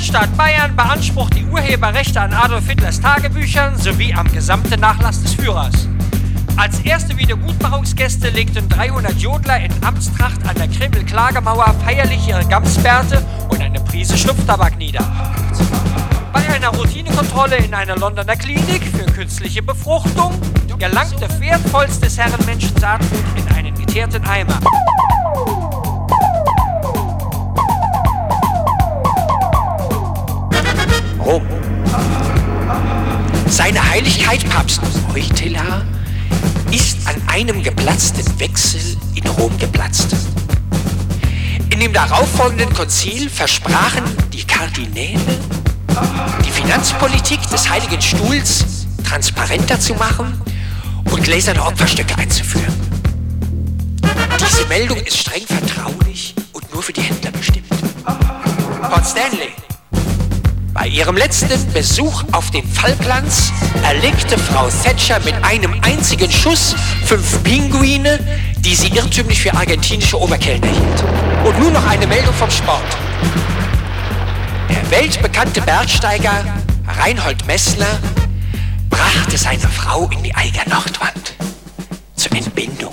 Freistaat Bayern beansprucht die Urheberrechte an Adolf Hitlers Tagebüchern sowie am gesamten Nachlass des Führers. Als erste Wiedergutmachungsgäste legten 300 Jodler in Amtstracht an der Kreml-Klagemauer feierlich ihre Gamsbärte und eine Prise Schnupftabak nieder. Bei einer Routinekontrolle in einer Londoner Klinik für künstliche Befruchtung gelangte wertvollstes Herrenmenschen Saatgut in einen geteerten Eimer. Rom. Seine Heiligkeit Papst Wojtyla ist an einem geplatzten Wechsel in Rom geplatzt. In dem darauffolgenden Konzil versprachen die Kardinäle, die Finanzpolitik des Heiligen Stuhls transparenter zu machen und gläserne Opferstöcke einzuführen. Diese Meldung ist streng vertraulich und nur für die Händler bestimmt. Port Stanley. Bei ihrem letzten Besuch auf den Falklands erlegte Frau Thatcher mit einem einzigen Schuss 5 Pinguine, die sie irrtümlich für argentinische Oberkellner hielt. Und nun noch eine Meldung vom Sport. Der weltbekannte Bergsteiger Reinhold Messner brachte seine Frau in die Eiger Nordwand zur Entbindung.